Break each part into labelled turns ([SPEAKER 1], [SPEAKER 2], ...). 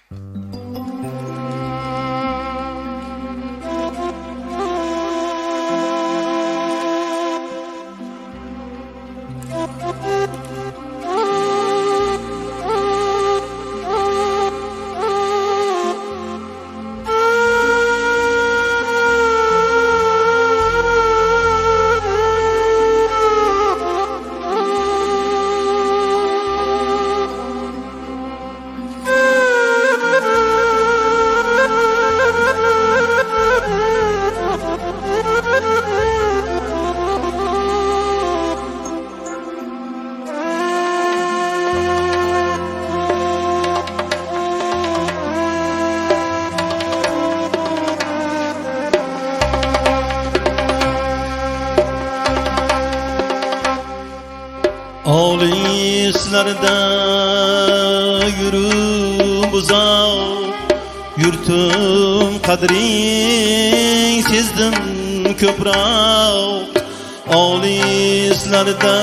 [SPEAKER 1] Olislarda yürüp uzak, yurtum qadring sezdim ko'proq. Olislarda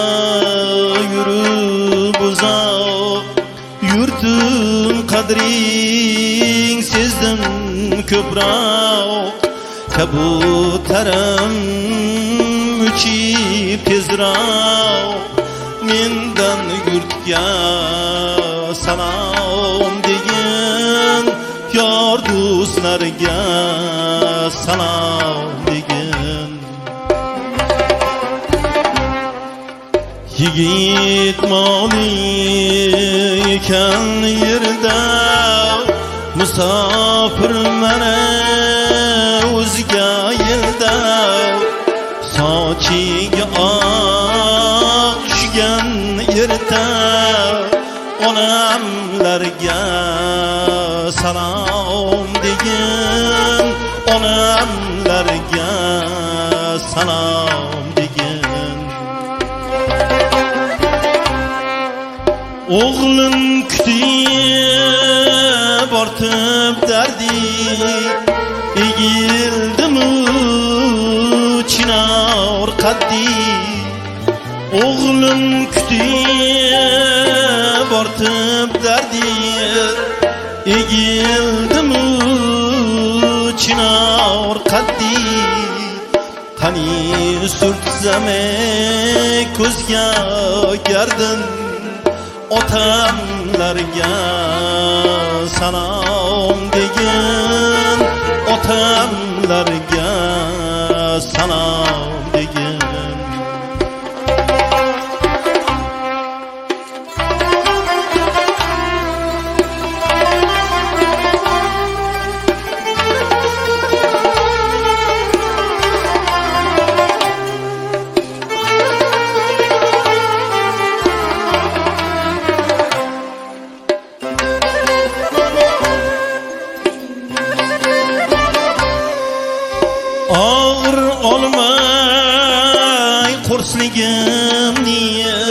[SPEAKER 1] yürüp uzak, yurtum qadring sezdim ko'proq. Kabutarim uchib tezroq, mendan yurtga salom degin, yor do'stlarga salom degin. Yigit moli ekan yerda, musofir mana o'zga yilda. Sochiga oq tushgan erta, onamlarga salom degin, onamlarga salom degin. O'g'lim kutib ortib dardi, egildimu chinor qaddi. O'g'lim kutib ortib dardi, egildimu chinor qaddi. Qani surtzame ko'zga gardin, otamlarga salom degin, otamlarga salom degin. Ağır olmay qo'rsligimni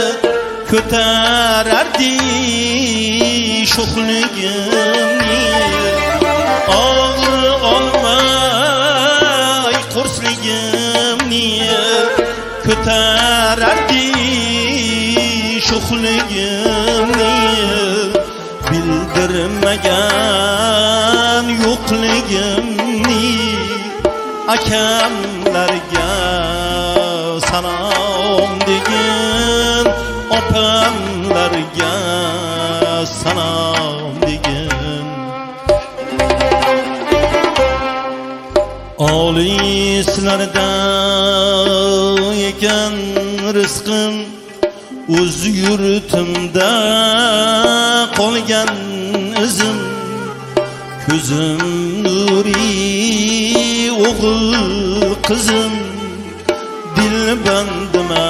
[SPEAKER 1] ko'tarardi sho'xligimni. Ağır olmay qo'rsligimni ko'tarardi sho'xligimni. Bildirmagan yo'qligimni, akamlarga salom degin, opamlarga salom degin. Olislarda ekan rizqim, o'z yurtimda qolgan izim. Ko'zim nuri o'g'il qizim, dilbandima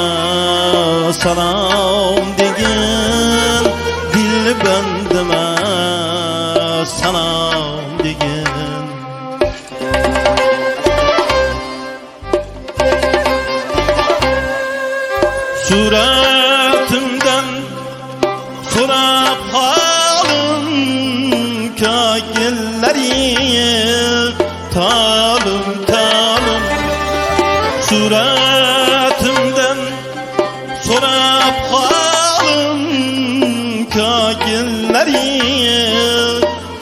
[SPEAKER 1] salom degin, dilbandima salom degin. Suratimdan so'rab holim, ko'ngillari ta'lim ta'lim. Suratimdan so'rab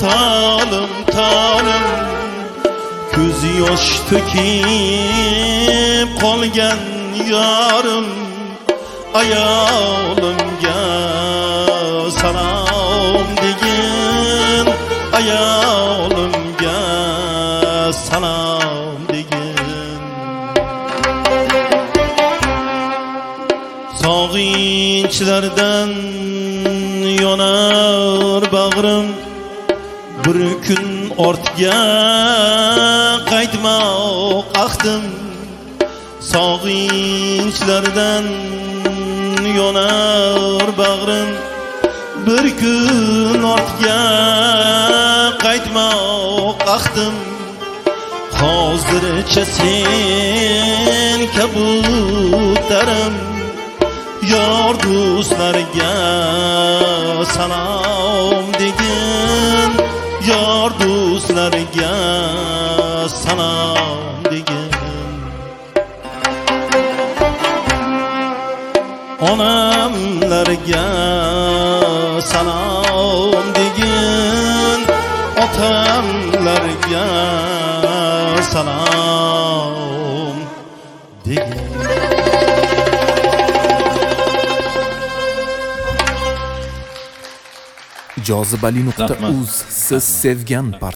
[SPEAKER 1] Talim talim ko'z yosh to'kib qolgan yorim ayolimga salom degin ayolimga salom degin sog'inchlardan yonar bag'rim bir kun ortga qaytmoq ahdim sog'inchlardan yonar bag'rim bir kun ortga qaytmoq ahdim hozircha sen kabutarim yor do'stlarga salom degin yor do'stlarga salom degin onamlarga salom degin otamlarga salom degin
[SPEAKER 2] Jozibali.uz siz sevgan